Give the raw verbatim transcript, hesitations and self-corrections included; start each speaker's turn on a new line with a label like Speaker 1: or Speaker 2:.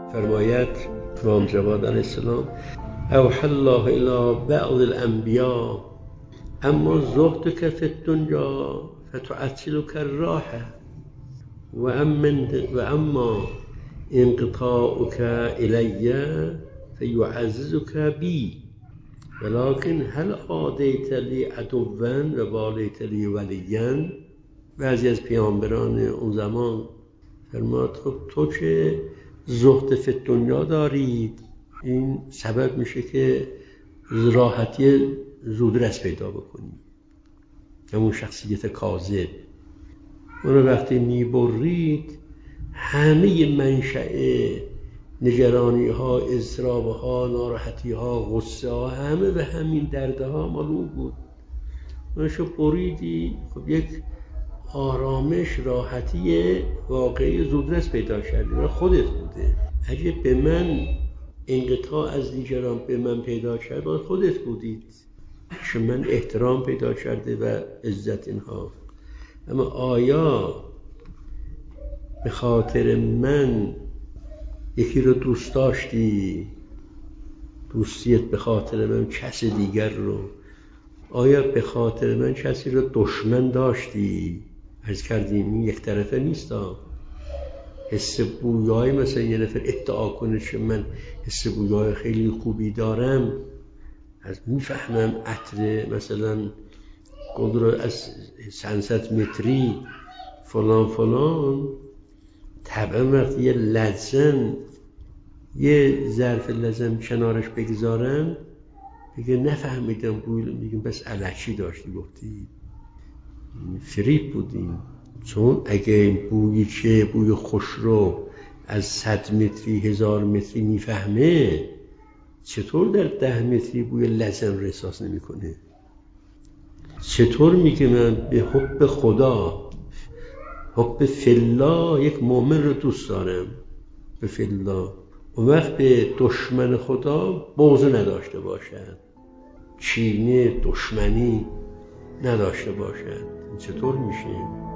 Speaker 1: فرماید امام جواد علیه السلام اوحی الله الی بعض الانبیاء اما زهدک فی الدنیا فتعطلک الراحه و اما انقطاعک الی فیعززک بی ولکن هل عادیت لی عدوا و والیت لی ولیا. بعضی از پیامبران اون زمان فرمود خب تو که زهد فی دنیا دارید، این سبب میشه که راحتی زودرس پیدا بکنی، همون شخصیت کاذب. اون وقتی میبرید همه منشأ نگرانی ها، اضطراب ها، ناراحتی ها، غصه ها، همه به همین درده ها معلوم بود. اونشو بریدی، خب یک آرامش، راحتی واقعی زودرس پیدا کردی و خودت بوده. اگه به من انقطاع از دیگران به من پیدا کرد، خودت بودید، چون من احترام پیدا کرده و عزت اینها. اما آیا به خاطر من یکی رو دوست داشتی، دوستیت به خاطر من کس دیگر رو، آیا به خاطر من کسی رو دشمن داشتی؟ عرض کردیم این یک طرفه نیست ها. حس بویای مثلا یه نفر ادعا کنه که من حس بویای خیلی خوبی دارم، از میفهمم عطر مثلا گل رو از چندصد متری فلان فلان، طبعا وقتی یه لزن یه ظرف لزن کنارش بگذارم بگه نفهمیدم بوی، میگم بس الکی داشتی گفتی، فریب بودیم. چون اگه این بویی که بوی خوش رو از صد متری هزار متری میفهمه، چطور در ده متری بوی لزن رو احساس نمی کنه؟ چطور میگه من به حب خدا، حب فلا، یک مؤمن رو دوست دارم به فلا، اون وقت به دشمن خدا بغض نداشته باشد، کینه، دشمنی نداشته باشد؟ چطور میشه؟